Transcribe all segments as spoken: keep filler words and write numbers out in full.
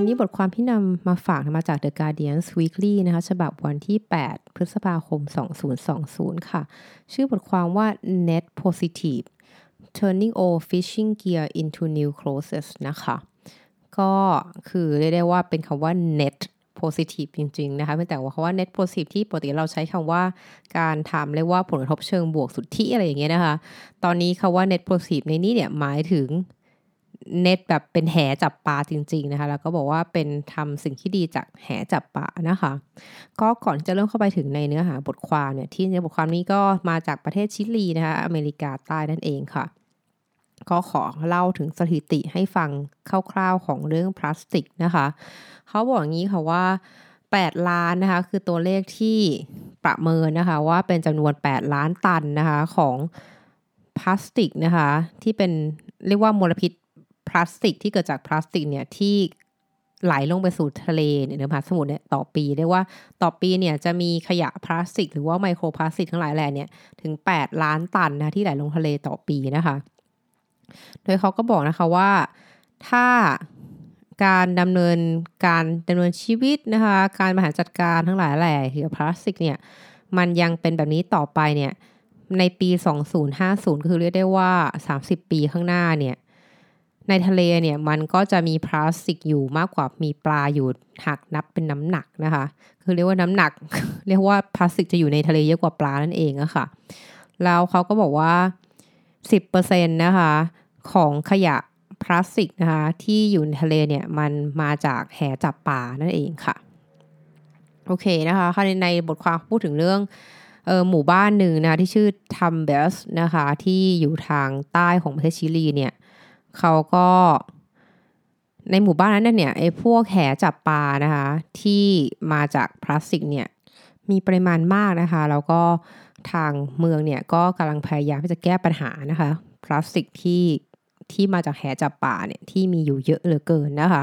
นี้บทความที่นำมาฝากมาจาก The Guardian Weekly นะคะฉบับวันที่แปดพฤษภาคมสองพันยี่สิบค่ะชื่อบทความว่า Net Positive Turning Old Fishing Gear into New Clothes นะคะก็คือเรียกได้ว่าเป็นคำว่า Net Positive จริงๆนะคะไม่แต่ว่าคำว่า Net Positive ที่ปกติเราใช้คำว่าการทำเรียกว่าผลกระทบเชิงบวกสุทธิอะไรอย่างเงี้ยนะคะตอนนี้คำว่า Net Positive ในนี้เนี่ยหมายถึงเน็ตแบบเป็นแหจับปลาจริงๆนะคะแล้วก็บอกว่าเป็นทำสิ่งที่ดีจากแหจับปลานะคะก็ก่อนจะเริ่มเข้าไปถึงในเนื้อหาบทความเนี่ยที่ในบทความนี้ก็มาจากประเทศชิลีนะคะอเมริกาใต้นั่นเองค่ะก็ขอเล่าถึงสถิติให้ฟังคร่าวๆของเรื่องพลาสติกนะคะเขาบอกอย่างนี้ค่ะว่าแปดล้านนะคะคือตัวเลขที่ประเมินนะคะว่าเป็นจำนวนแปดล้านตันนะคะของพลาสติกนะคะที่เป็นเรียกว่ามลพิษพลาสติกที่เกิดจากพลาสติกเนี่ยที่ไหลลงไปสู่ทะเลในมหาสมุทรเนี่ยต่อปีเรียกว่าต่อปีเนี่ยจะมีขยะพลาสติกหรือว่าไมโครพลาสติกทั้งหลายแหล่เนี่ยถึงแปดล้านตันนะที่ไหลลงทะเลต่อปีนะคะโดยเขาก็บอกนะคะว่าถ้าการดำเนินการดำเนินชีวิตนะคะการบริหารจัดการทั้งหลายแหล่เกี่ยวกับพลาสติกเนี่ยมันยังเป็นแบบนี้ต่อไปเนี่ยในปีสองพันห้าสิบก็คือเรียกได้ว่าสามสิบปีข้างหน้าเนี่ยในทะเลเนี่ยมันก็จะมีพลาสติกอยู่มากกว่ามีปลาอยู่หากนับเป็นน้ำหนักนะคะคือเรียกว่าน้ำหนัก เรียกว่าพลาสติกจะอยู่ในทะเลเยอะกว่าปลานั่นเองอะค่ะแล้วเขาก็บอกว่า สิบเปอร์เซ็นต์ นะคะของขยะพลาสติกนะคะที่อยู่ในทะเลเนี่ยมันมาจากแหจับปลานั่นเองค่ะโอเคนะคะในในบทความพูดถึงเรื่องเออหมู่บ้านหนึ่งนะที่ชื่อทัมเบสนะคะที่อยู่ทางใต้ของประเทศชิลีเนี่ยเขาก็ในหมู่บ้านนั้นเนี่ยไอ้พวกแหจับปลานะคะที่มาจากพลาสติกเนี่ยมีปริมาณมากนะคะแล้วก็ทางเมืองเนี่ยก็กำลังพยายามที่จะแก้ปัญหานะคะพลาสติกที่ที่มาจากแหจับปลาเนี่ยที่มีอยู่เยอะเหลือเกินนะคะ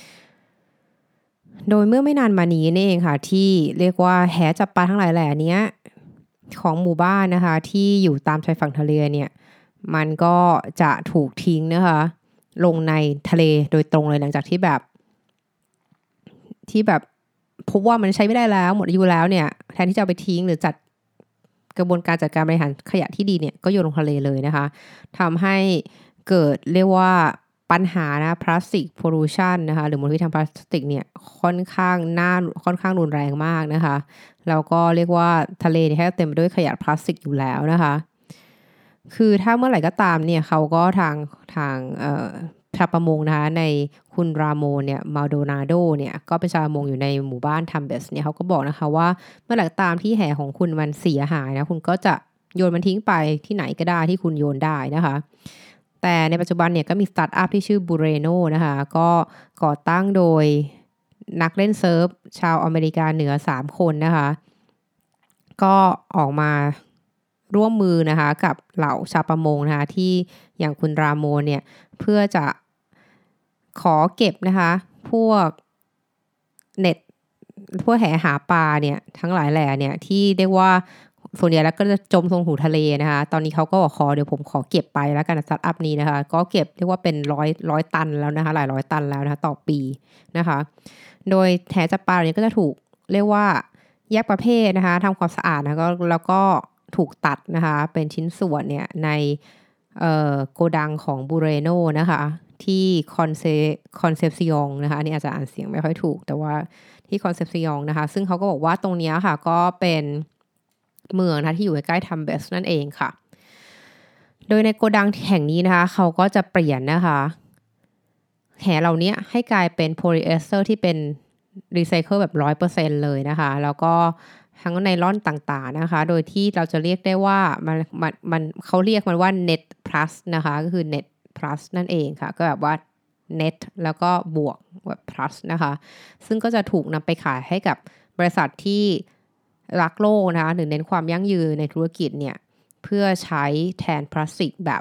โดยเมื่อไม่นานมานี้นี่เองค่ะที่เรียกว่าแหจับปลาทั้งหลายแหล่นี้ของหมู่บ้านนะคะที่อยู่ตามชายฝั่งทะเลเนี่ยมันก็จะถูกทิ้งนะคะลงในทะเลโดยตรงเลยหลังจากที่แบบที่แบบพบว่ามันใช้ไม่ได้แล้วหมดอายุแล้วเนี่ยแทนที่จะเอาไปทิ้งหรือจัดกระบวนการจัดการบริหารขยะที่ดีเนี่ยก็โยนลงทะเลเลยนะคะทำให้เกิดเรียกว่าปัญหานะพลาสติกโพลูชันนะคะหรือมลพิษทางพลาสติกเนี่ยค่อนข้างน่าค่อนข้างรุนแรงมากนะคะแล้วก็เรียกว่าทะเลเนี่ยเต็มไปด้วยขยะพลาสติกอยู่แล้วนะคะคือถ้าเมื่อไหร่ก็ตามเนี่ยเขาก็ทางทางเอ่อชาวประมงนะคะในคุณราโมนเนี่ยมาโดนาโดเนี่ยก็เป็นชาวประมงอยู่ในหมู่บ้านทัมเบสเนี่ยเขาก็บอกนะคะว่าเมื่อไหร่ก็ตามที่แหของคุณมันเสียหายนะคุณก็จะโยนมันทิ้งไปที่ไหนก็ได้ที่คุณโยนได้นะคะแต่ในปัจจุบันเนี่ยก็มีสตาร์ทอัพที่ชื่อบูเรโนนะคะก็ก่อตั้งโดยนักเล่นเซิร์ฟชาวอเมริกาเหนือสามคนนะคะก็ออกมาร่วมมือนะคะกับเหล่าชาวประมงนะคะที่อย่างคุณราโมนเนี่ยเพื่อจะขอเก็บนะคะพวกเน็ตพวกแหหาปลาเนี่ยทั้งหลายแหล่เนี่ยที่เรียกว่าส่วนใหญ่แล้วก็จะจมลงสู่ทะเลนะคะตอนนี้เขาก็ขอเดี๋ยวผมขอเก็บไปแล้วกันสตาร์ทอัพนี้นะคะก็เก็บเรียกว่าเป็นร้อยร้อยตันแล้วนะคะหลายร้อยตันแล้วนะคะต่อปีนะคะโดยแหจับปลาเนี่ยก็จะถูกเรียกว่าแยกประเภทนะคะทำความสะอาดนะก็แล้วก็ถูกตัดนะคะเป็นชิ้นส่วนเนี่ยในโกดังของบูเรโนนะคะที่คอนเซคอนเซปซิองนะคะอันนี้อาจจะอ่านเสียงไม่ค่อยถูกแต่ว่าที่คอนเซปซิองนะคะซึ่งเขาก็บอกว่าตรงนี้ค่ะก็เป็นเมืองนะที่อยู่ใกล้ๆทัมเบสนั่นเองค่ะโดยในโกดังแห่งนี้นะคะเขาก็จะเปลี่ยนนะคะแหเหล่านี้ให้กลายเป็นโพลีเอสเตอร์ที่เป็นรีไซเคิลแบบ ร้อยเปอร์เซ็นต์ เลยนะคะแล้วก็ทั้งไนลอนต่างๆนะคะโดยที่เราจะเรียกได้ว่ามันมันมันเขาเรียกมันว่า net plus นะคะก็คือ net plus นั่นเองค่ะก็แบบว่า net แล้วก็บวกแบบ plus นะคะซึ่งก็จะถูกนำไปขายให้กับบริษัทที่รักโลกนะคะหรือเน้นความยั่งยืนในธุรกิจเนี่ยเพื่อใช้แทนพลาสติกแบบ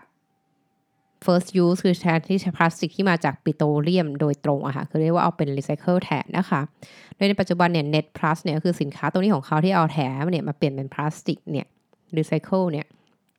first use คือแทนที่ใช้พลาสติกที่มาจากปิโตรเลียมโดยตรงอะค่ะคือเรียกว่าเอาเป็นรีไซเคิลแทนนะคะโดยในปัจจุบันเนี่ย Net Plus เนี่ยคือสินค้าตัวนี้ของเขาที่เอาแถมเนี่ยมาเปลี่ยนเป็นพลาสติกเนี่ยรีไซเคิลเนี่ย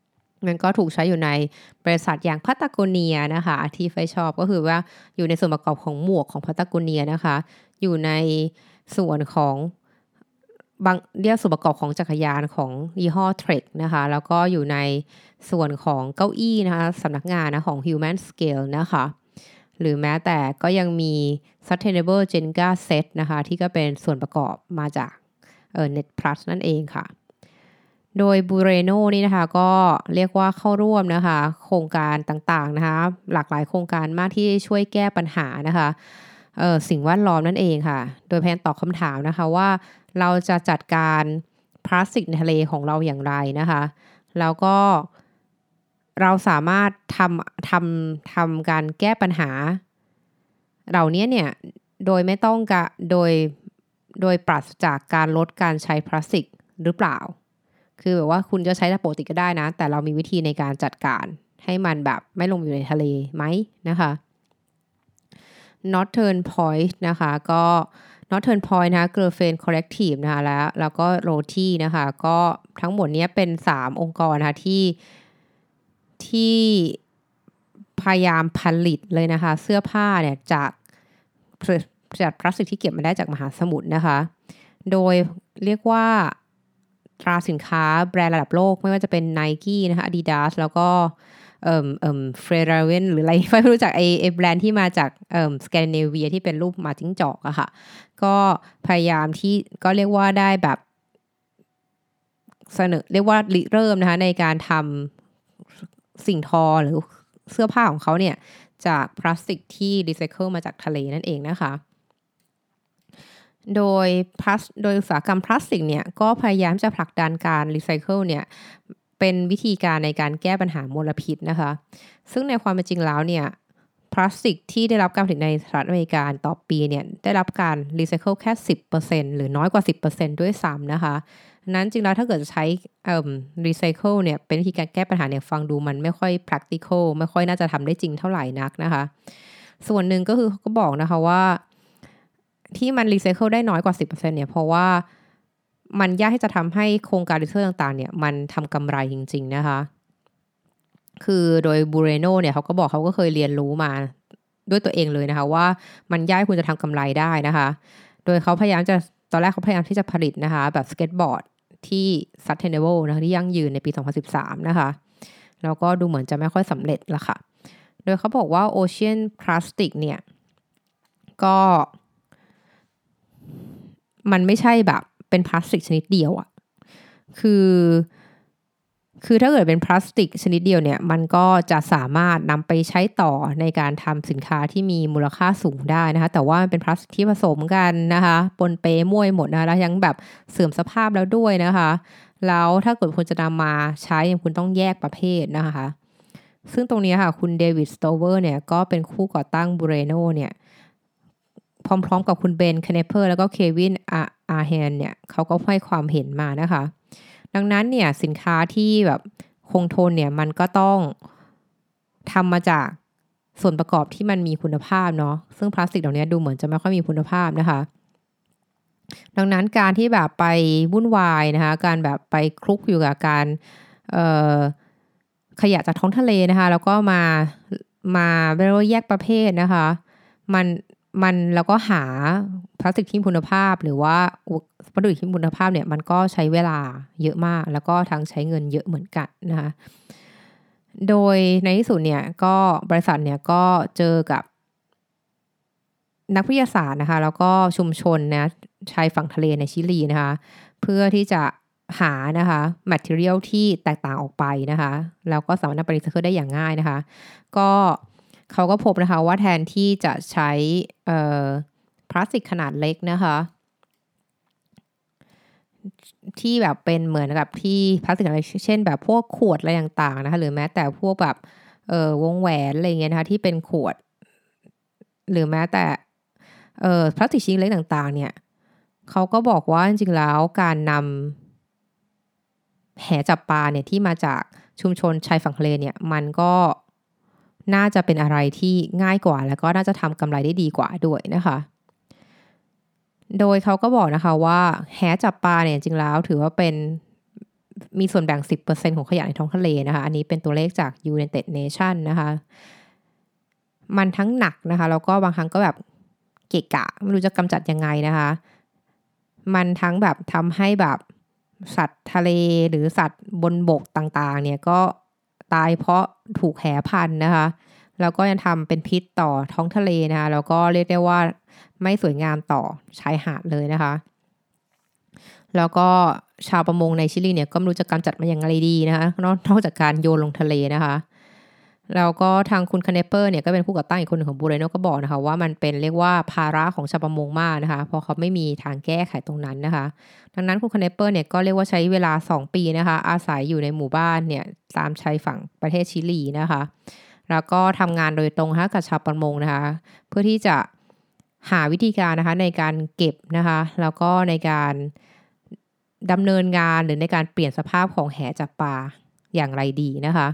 มันก็ถูกใช้อยู่ในบริษัทอย่างพัตตาโกเนียนะคะที่ไฟชอบก็คือว่าอยู่ในส่วนประกอบของหมวกของพัตตาโกเนียนะคะอยู่ในส่วนของบางเรียกส่วนประกอบของจักรยานของยี่ห้อ Trek นะคะแล้วก็อยู่ในส่วนของเก้าอี้นะคะสำนักงานนะของ Human Scale นะคะหรือแม้แต่ก็ยังมี Sustainable Jenga Set นะคะที่ก็เป็นส่วนประกอบมาจากเอ่อ Net Plus นั่นเองค่ะโดยบูเรโนนี่นะคะก็เรียกว่าเข้าร่วมนะคะโครงการต่างๆนะคะหลากหลายโครงการมากที่ช่วยแก้ปัญหานะคะเอ่อสิ่งแวดล้อมนั่นเองค่ะโดยแพนตอบคำถามนะคะว่าเราจะจัดการพลาสติกในทะเลของเราอย่างไรนะคะแล้วก็เราสามารถทำทำทำการแก้ปัญหาเหล่านี้เนี่ยโดยไม่ต้องกะโดยโดยปราศจากการลดการใช้พลาสติกหรือเปล่าคือแบบว่าคุณจะใช้ปกติก็ได้นะแต่เรามีวิธีในการจัดการให้มันแบบไม่ลงอยู่ในทะเลไหมนะคะ Northern Point นะคะก็ Northern Point นะคะ Girlfriend Collective นะคะแล้วแล้วก็ Roti นะคะก็ทั้งหมดนี้เป็นสามองค์กรนะคะที่ที่พยายามผลิตเลยนะคะเสื้อผ้าเนี่ยจากจากพลาสติกที่เก็บมาได้จากมหาสมุทรนะคะโดยเรียกว่าตราสินค้าแบรนด์ระดับโลกไม่ว่าจะเป็น Nike นะคะ Adidas แล้วก็เอ่อเอ่อ Ferrari หรืออะไรไม่รู้จักไอ้ไอ้แบรนด์ที่มาจากเอ่อสแกนดิเนเวียที่เป็นรูปหมาจิ้งจอกอะค่ะก็พยายามที่ก็เรียกว่าได้แบบเสนอเรียกว่าริเริ่มนะคะในการทำสิ่งทอหรือเสื้อผ้าของเขาเนี่ยจากพลาสติกที่รีไซเคิลมาจากทะเลนั่นเองนะคะโดยพลาสโดยอุตสาหกรรมพลาสติกเนี่ยก็พยายามจะผลักดันการรีไซเคิลเนี่ยเป็นวิธีการในการแก้ปัญหามลพิษนะคะซึ่งในความเป็นจริงแล้วเนี่ยพลาสติกที่ได้รับการผลิตในสหรัฐอเมริกาต่อปีเนี่ยได้รับการรีไซเคิลแค่ สิบเปอร์เซ็นต์ หรือน้อยกว่า สิบเปอร์เซ็นต์ ด้วยซ้ำนะคะนั้นจริงแล้วถ้าเกิดจะใช้เอ่อรีไซเคิลเนี่ยเป็นวิธีการแก้ปัญหาเนี่ยฟังดูมันไม่ค่อย practical ไม่ค่อยน่าจะทำได้จริงเท่าไหร่นักนะคะส่วนหนึ่งก็คือเขาก็บอกนะคะว่าที่มันรีไซเคิลได้น้อยกว่า สิบเปอร์เซ็นต์ เนี่ยเพราะว่ามันยากที่จะทำให้โครงการรีไซเคิลต่างๆเนี่ยมันทำกำไรจริงๆนะคะคือโดยบูเรโนเนี่ยเขาก็บอกเขาก็เคยเรียนรู้มาด้วยตัวเองเลยนะคะว่ามันยากคุณจะทำกำไรได้นะคะโดยเขาพยายามจะตอนแรกเขาพยายามที่จะผลิตนะคะแบบสเก็ตบอร์ดที่ sustainable นะคะที่ยั่งยืนในปีสองพันสิบสามนะคะแล้วก็ดูเหมือนจะไม่ค่อยสำเร็จละค่ะโดยเขาบอกว่า Ocean Plastic เนี่ยก็มันไม่ใช่แบบเป็นพลาสติกชนิดเดียวอะคือคือถ้าเกิดเป็นพลาสติกชนิดเดียวเนี่ยมันก็จะสามารถนำไปใช้ต่อในการทำสินค้าที่มีมูลค่าสูงได้นะคะแต่ว่ามันเป็นพลาสติกที่ผสมกันนะคะปนเปมั่วหมดนะคะแล้วยังแบบเสื่อมสภาพแล้วด้วยนะคะแล้วถ้าเกิดคุณจะนำมาใช้คุณต้องแยกประเภทนะคะซึ่งตรงนี้ค่ะคุณเดวิดสโตเวอร์เนี่ยก็เป็นผู้ก่อตั้งบูเรโนเนี่ยพร้อมๆกับคุณเบน เคเนเปอร์แล้วก็เควิน อาร์แฮนเนี่ยเขาก็ให้ความเห็นมานะคะดังนั้นเนี่ยสินค้าที่แบบคงทนเนี่ยมันก็ต้องทำมาจากส่วนประกอบที่มันมีคุณภาพเนาะซึ่งพลาสติกเหล่านี้ดูเหมือนจะไม่ค่อยมีคุณภาพนะคะดังนั้นการที่แบบไปวุ่นวายนะคะการแบบไปคลุกอยู่กับการเอ่อขยะจากท้องทะเลนะคะแล้วก็มามาเรียกว่าแยกประเภทนะคะมันมันแล้วก็หาพลาสติกที่มีคุณภาพหรือว่าวัตถุดิบที่มีคุณภาพเนี่ยมันก็ใช้เวลาเยอะมากแล้วก็ทั้งใช้เงินเยอะเหมือนกันนะคะโดยในที่สุดเนี่ยก็บริษัทเนี่ยก็เจอกับนักวิทยาศาสตร์นะคะแล้วก็ชุมชนนะชายฝั่งทะเลในชิลีนะคะเพื่อที่จะหานะคะ material ที่แตกต่างออกไปนะคะแล้วก็สามารถนำไปรีไซเคิลได้อย่างง่ายนะคะก็เขาก็พบนะคะว่าแทนที่จะใช้พลาสติกขนาดเล็กนะคะที่แบบเป็นเหมือนกับที่พลาสติกอะไรเช่นแบบพวกขวดอะไรต่างๆนะคะหรือแม้แต่พวกแบบเอ่อวงแหวนอะไรเงี้ยนะคะที่เป็นขวดหรือแม้แต่เอ่อพลาสติกชิ้นเล็กต่างๆเนี่ยเขาก็บอกว่าจริงๆแล้วการนำแหจับปลาเนี่ยที่มาจากชุมชนชายฝั่งทะเลเนี่ยมันก็น่าจะเป็นอะไรที่ง่ายกว่าแล้วก็น่าจะทำกำไรได้ดีกว่าด้วยนะคะโดยเขาก็บอกนะคะว่าแหจับปลาเนี่ยจริงๆแล้วถือว่าเป็นมีส่วนแบ่ง สิบเปอร์เซ็นต์ ของขยะในท้องทะเลนะคะอันนี้เป็นตัวเลขจาก United Nations นะคะมันทั้งหนักนะคะแล้วก็บางครั้งก็แบบเกะกะไม่รู้จะกำจัดยังไงนะคะมันทั้งแบบทำให้แบบสัตว์ทะเลหรือสัตว์บนบกต่างๆเนี่ยก็ตายเพราะถูกแหพันนะคะแล้วก็ยังทำเป็นพิษต่อท้องทะเลนะคะแล้วก็เรียกได้ว่าไม่สวยงามต่อชายหาดเลยนะคะแล้วก็ชาวประมงในชิลีเนี่ยก็ไม่รู้จะกำจัดมันอย่างไรดีนะคะนอกจากการโยนลงทะเลนะคะแล้วก็ทางคุณคาเนเปอร์เนี่ยก็เป็นผู้ก่อตั้งอีกคนหนึ่งของบูเรโนก็บอกนะคะว่ามันเป็นเรียกว่าภาระของชาวประมงมากนะคะเพราะเขาไม่มีทางแก้ไขตรงนั้นนะคะดังนั้นคุณคาเนเปอร์เนี่ยก็เรียกว่าใช้เวลาสองปีนะคะอาศัยอยู่ในหมู่บ้านเนี่ยตามชายฝั่งประเทศชิลีนะคะแล้วก็ทำงานโดยตรงกับชาวประมงนะคะเพื่อที่จะหาวิธีการนะคะในการเก็บนะคะแล้วก็ในการดำเนินงานหรือในการเปลี่ยนสภาพของแหจับปลาอย่างไรดีนะคะ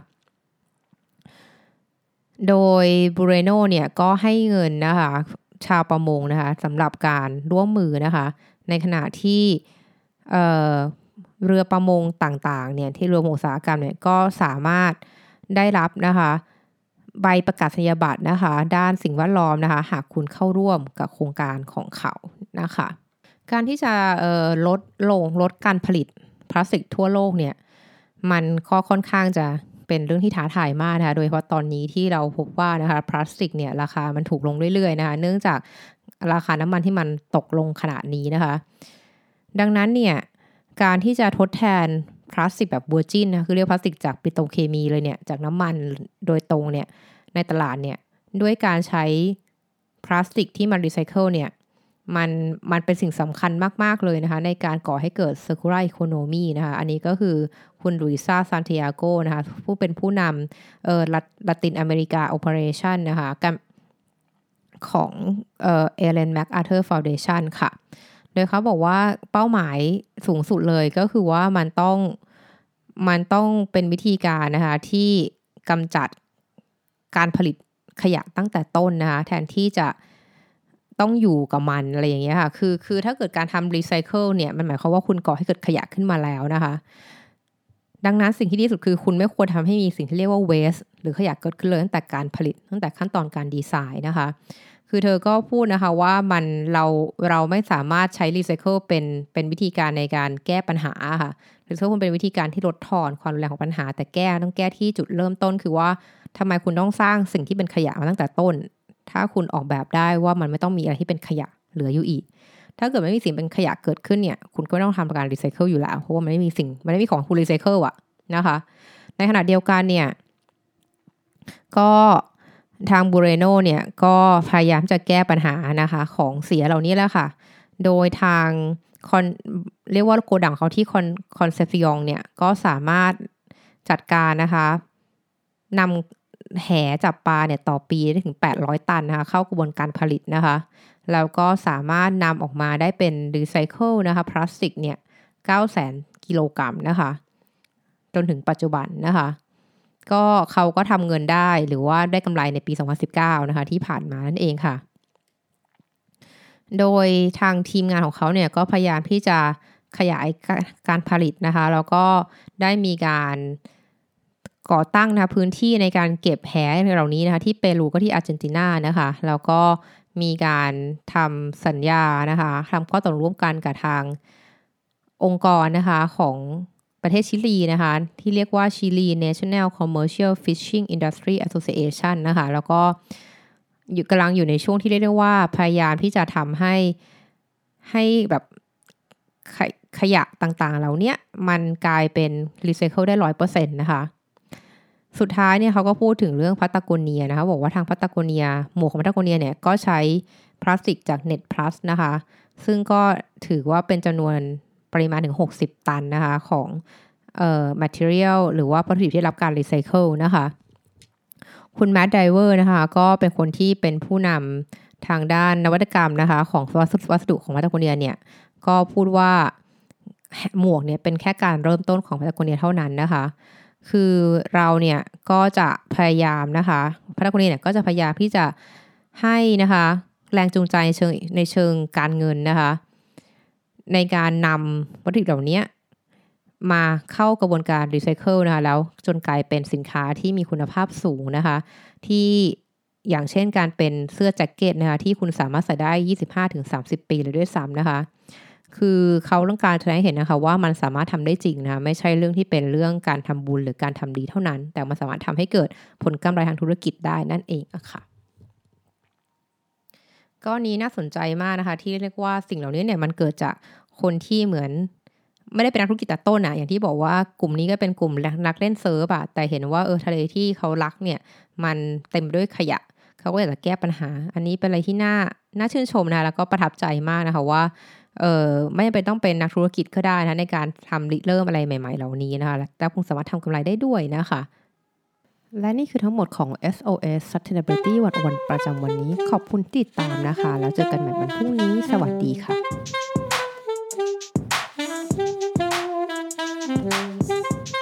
โดยบูเรโนเนี่ยก็ให้เงินนะคะชาวประมงนะคะสำหรับการร่วมมือนะคะในขณะที่เอ่อเรือประมงต่างๆเนี่ยที่เรืออุตสาหกรรมเนี่ยก็สามารถได้รับนะคะใบประกาศนียบัตรนะคะด้านสิ่งแวดล้อมนะคะหากคุณเข้าร่วมกับโครงการของเขานะคะการที่จะเอ่อลดลงลดการผลิตพลาสติกทั่วโลกเนี่ยมันก็ค่อนข้างจะเป็นเรื่องที่ท้าทายมากนะคะโดยเฉพาะตอนนี้ที่เราพบว่านะคะพลาสติกเนี่ยราคามันถูกลงเรื่อยๆนะคะเนื่องจากราคาน้ำมันที่มันตกลงขนาดนี้นะคะดังนั้นเนี่ยการที่จะทดแทนพลาสติกแบบเวอร์จินนะคือเรียกพลาสติกจากปิโตรเคมีเลยเนี่ยจากน้ำมันโดยตรงเนี่ยในตลาดเนี่ยด้วยการใช้พลาสติกที่มันรีไซเคิลเนี่ยมันมันเป็นสิ่งสำคัญมากๆเลยนะคะในการก่อให้เกิด circular economy นะคะอันนี้ก็คือคุณลุยซาซานติอาโกนะคะผู้เป็นผู้นำเอ่อลาตินอเมริกา Operation นะคะของเอ่อ Ellen MacArthur Foundation ค่ะโดยเขาบอกว่าเป้าหมายสูงสุดเลยก็คือว่ามันต้องมันต้องเป็นวิธีการนะคะที่กำจัดการผลิตขยะตั้งแต่ต้นนะคะแทนที่จะต้องอยู่กับมันอะไรอย่างเงี้ยค่ะคือคือถ้าเกิดการทำรีไซเคิลเนี่ยมันหมายความว่าคุณก่อให้เกิดขยะขึ้นมาแล้วนะคะดังนั้นสิ่งที่ดีสุดคือคุณไม่ควรทำให้มีสิ่งที่เรียกว่า waste หรือขยะเกิดขึ้นเลยตั้งแต่การผลิตตั้งแต่ขั้นตอนการดีไซน์นะคะคือเธอก็พูดนะคะว่ามันเราเราไม่สามารถใช้รีไซเคิลเป็นเป็นวิธีการในการแก้ปัญหาค่ะรีไซเคิลมันเป็นวิธีการที่ลดทอนความรุนแรงของปัญหาแต่แก้ต้องแก้ที่จุดเริ่มต้นคือว่าทำไมคุณต้องสร้างสิ่งที่เป็นขยะมาตั้งแต่ต้นถ้าคุณออกแบบได้ว่ามันไม่ต้องมีอะไรที่เป็นขยะเหลืออยู่อีกถ้าเกิดไม่มีสิ่งเป็นขยะเกิดขึ้นเนี่ยคุณก็ไม่ต้องทำการรีไซเคิลอยู่แล้วเพราะว่ามันไม่มีสิ่งมันไม่มีของคุณรีไซเคิลอะนะคะในขณะเดียวกันเนี่ยก็ทางบูเรโนเนี่ยก็พยายามจะแก้ปัญหานะคะของเสียเหล่านี้แล้วค่ะโดยทางคอนเรียกว่าโกดังเขาที่คอนคอนเซปซิองเนี่ยก็สามารถจัดการนะคะนำแหจับปลาเนี่ยต่อปีได้ถึงแปดร้อยตันนะคะเข้ากระบวนการผลิตนะคะแล้วก็สามารถนำออกมาได้เป็นรีไซเคิลนะคะพลาสติกเนี่ยเก้าแสนกิโลกรัมนะคะจนถึงปัจจุบันนะคะก็เขาก็ทำเงินได้หรือว่าได้กำไรในปีสองพันสิบเก้านะคะที่ผ่านมานั่นเองค่ะโดยทางทีมงานของเขาเนี่ยก็พยายามที่จะขยายการผลิตนะคะแล้วก็ได้มีการก่อตั้งนะพื้นที่ในการเก็บแหเหล่านี้นะคะที่เปรูก็ที่อาร์เจนตินานะคะแล้วก็มีการทำสัญญานะคะทำข้อตกลงร่วมกันกับทางองค์กรนะคะของประเทศชิลีนะคะที่เรียกว่า Chile National Commercial Fishing Industry Association นะคะแล้วก็อยู่กำลังอยู่ในช่วงที่เรียกได้ว่าพยายามที่จะทำให้ให้แบบข, ขยะต่างๆเหล่านี้มันกลายเป็นรีไซเคิลได้ ร้อยเปอร์เซ็นต์ นะคะสุดท้ายเนี่ยเขาก็พูดถึงเรื่องพัตตาโกเนียนะคะบอกว่าทางพัตตาโกเนียหมวกของพัตตาโกเนียเนี่ยก็ใช้พลาสติกจาก Net Plus นะคะซึ่งก็ถือว่าเป็นจำนวนปริมาณถึงหกสิบตันนะคะของเอ่อ material หรือว่าวัตถุดิบที่รับการรีไซเคิลนะคะคุณแมทไดเวอร์นะคะก็เป็นคนที่เป็นผู้นำทางด้านนวัตกรรมนะคะของวัสดุของพัตตาโกเนียเนี่ยก็พูดว่าหมวกเนี่ยเป็นแค่การเริ่มต้นของพัตตาโกเนียเท่านั้นนะคะคือเราเนี่ยก็จะพยายามนะคะพัตตาโกเนียเนี่ยก็จะพยายามที่จะให้นะคะแรงจูงใจในเชิงในเชิงการเงินนะคะในการนำวัตถุดิบเหล่านี้มาเข้ากระบวนการรีไซเคิลนะคะแล้วจนกลายเป็นสินค้าที่มีคุณภาพสูงนะคะที่อย่างเช่นการเป็นเสื้อแจ็คเก็ตนะคะที่คุณสามารถใส่ได้ ยี่สิบห้าถึงสามสิบ ปีเลยด้วยซ้ำนะคะคือเขาต้องการแสดงให้เห็นนะคะว่ามันสามารถทำได้จริงนะคะไม่ใช่เรื่องที่เป็นเรื่องการทำบุญหรือการทำดีเท่านั้นแต่มันสามารถทำให้เกิดผลกำไรทางธุรกิจได้นั่นเองอะค่ะก็นี้น่าสนใจมากนะคะที่เรียกว่าสิ่งเหล่านี้เนี่ยมันเกิดจากคนที่เหมือนไม่ได้เป็นนักธุรกิจแต่ต้นอะอย่างที่บอกว่ากลุ่มนี้ก็เป็นกลุ่มนักเล่นเซิร์ฟอะแต่เห็นว่าเออทะเลที่เขารักเนี่ยมันเต็มด้วยขยะเขาก็อยากจะแก้ปัญหาอันนี้เป็นอะไรที่น่าน่าชื่นชมนะแล้วก็ประทับใจมากนะคะว่าเออไม่จำเป็นต้องเป็นนักธุรกิจก็ได้นะในการทำริเริ่มอะไรใหม่ๆเหล่านี้นะคะและคุณสามารถทำกำไรได้ด้วยนะคะและนี่คือทั้งหมดของ เอส โอ เอส Sustainability วันวันประจำวันนี้ขอบคุณที่ติดตามนะคะแล้วเจอกันใหม่วันพรุ่งนี้สวัสดีค่ะ